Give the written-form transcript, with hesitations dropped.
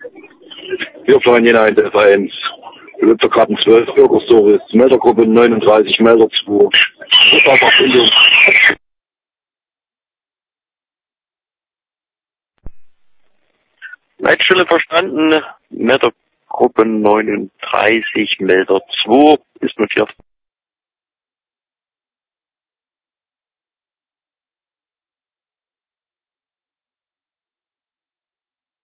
Wir fahren jene ein Delta 1. Lützerkarten 12, Bürgerstories, Meldergruppe 39, Melder 2. Leitstelle verstanden. Meldergruppe 39, Melder 2 ist notiert.